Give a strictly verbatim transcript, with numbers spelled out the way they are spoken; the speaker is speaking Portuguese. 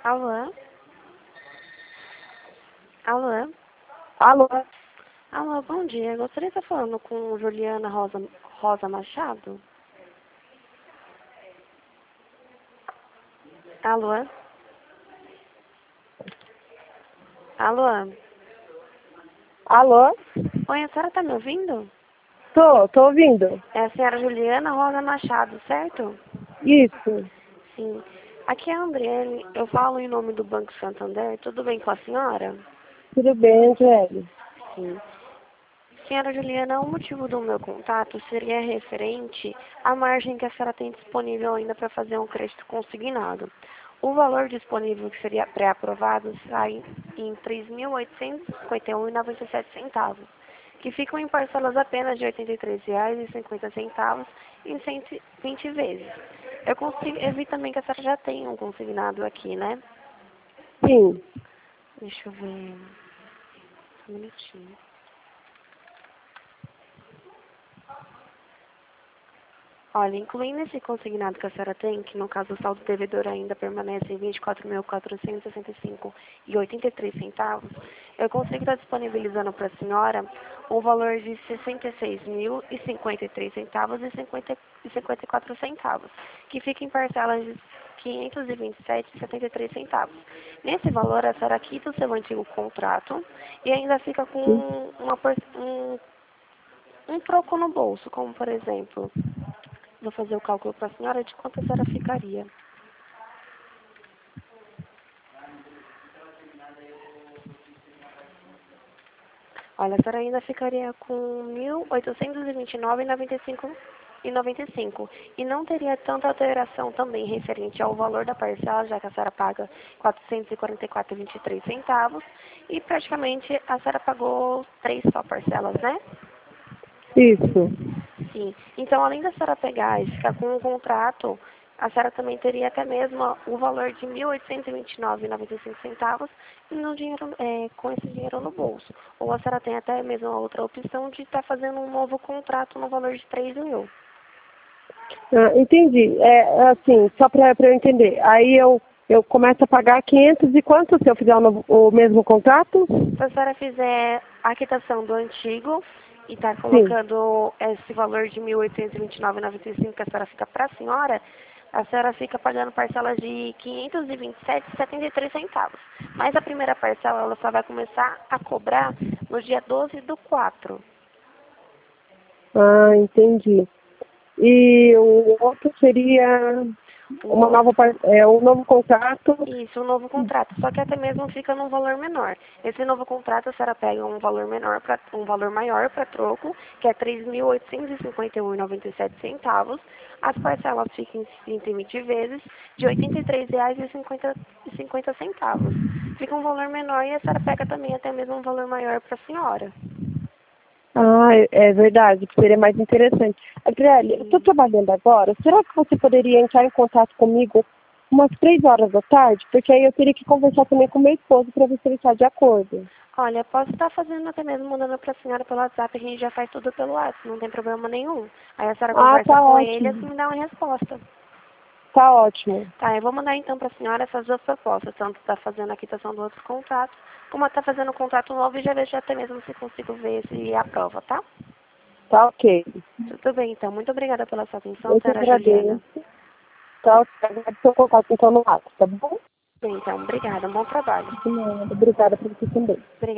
Alô? Alô? Alô? Alô, bom dia. Gostaria de estar falando com Juliana Rosa, Rosa Machado? Alô? Alô? Alô? Oi, a senhora está me ouvindo? Tô, tô ouvindo. É a senhora Juliana Rosa Machado, certo? Isso. Sim. Aqui é a Andriele. Eu falo em nome do Banco Santander. Tudo bem com a senhora? Tudo bem, Angélica? Sim. Senhora Juliana, o motivo do meu contato seria referente à margem que a senhora tem disponível ainda para fazer um crédito consignado. O valor disponível que seria pré-aprovado sai em três mil oitocentos e cinquenta e um reais e noventa e sete centavos, que ficam em parcelas apenas de oitenta e três reais e cinquenta centavos em cento e vinte vezes. Eu, consigo, eu vi também que a senhora já tem um consignado aqui, né? Sim. Deixa eu ver. Um minutinho. Olha, incluindo esse consignado que a senhora tem, que no caso o saldo devedor ainda permanece em vinte e quatro mil quatrocentos e sessenta e cinco reais e oitenta e três centavos, eu consigo estar disponibilizando para a senhora um valor de sessenta e seis mil e cinquenta e três centavos e cinquenta e quatro centavos, que fica em parcelas de quinhentos e vinte e sete reais e setenta e três centavos. Nesse valor, a senhora quita o seu antigo contrato e ainda fica com uma, por- um, um troco no bolso, como por exemplo... Vou fazer o cálculo para a senhora de quanto a senhora ficaria. Olha, a senhora ainda ficaria com mil oitocentos e vinte e nove reais e noventa e cinco centavos. E não teria tanta alteração também referente ao valor da parcela, já que a senhora paga quatrocentos e quarenta e quatro reais e vinte e três centavos. E praticamente a senhora pagou três só parcelas, né? Isso. Sim. Então, além da senhora pegar e ficar com um contrato, a senhora também teria até mesmo o valor de mil oitocentos e vinte e nove reais e noventa e cinco centavos no dinheiro, é, com esse dinheiro no bolso. Ou a senhora tem até mesmo a outra opção de estar fazendo um novo contrato no valor de três mil. Ah, entendi. É assim, só para eu entender. Aí eu, eu começo a pagar quinhentos e quanto se eu fizer o, novo, o mesmo contrato? Se a senhora fizer a quitação do antigo e está Sim. colocando esse valor de mil oitocentos e vinte e nove reais e noventa e cinco centavos que a senhora fica para a senhora, a senhora fica pagando parcelas de quinhentos e vinte e sete reais e setenta e três centavos. Mas a primeira parcela ela só vai começar a cobrar no dia doze do quatro. Ah, entendi. E o outro seria O uma nova outro, par- é, um novo contrato. isso, um novo contrato, só que até mesmo fica num valor menor. Esse novo contrato a senhora pega um valor menor para um valor maior para troco, que é três mil oitocentos e cinquenta e um reais e noventa e sete centavos. As parcelas ficam em cento e vinte vezes de oitenta e três reais e cinquenta centavos. Fica um valor menor e a senhora pega também até mesmo um valor maior para a senhora. Ah, é é verdade, seria mais interessante. Adriele, eu estou Sim. trabalhando agora. Será que você poderia entrar em contato comigo umas três horas da tarde? Porque aí eu teria que conversar também com meu esposo para ver se ele está de acordo. Olha, posso estar fazendo até mesmo mandando para a senhora pelo WhatsApp, a gente já faz tudo pelo WhatsApp, não tem problema nenhum. Aí a senhora Ah, conversa tá com ele e assim ótimo. me dá uma resposta. Tá ótimo. Tá, eu vou mandar então para a senhora essas duas propostas, tanto está fazendo a quitação do outro contrato, como está fazendo um contrato novo e já vejo até mesmo se consigo ver se aprova, tá? Tá ok. Tudo bem, então. Muito obrigada pela sua atenção, Eu te senhora Juliana. agradeço. Tá ok. Aguardo seu contato então no WhatsApp, tá bom? Bem, então, obrigada. Um bom trabalho. De nada. Obrigada por você também. Obrigada.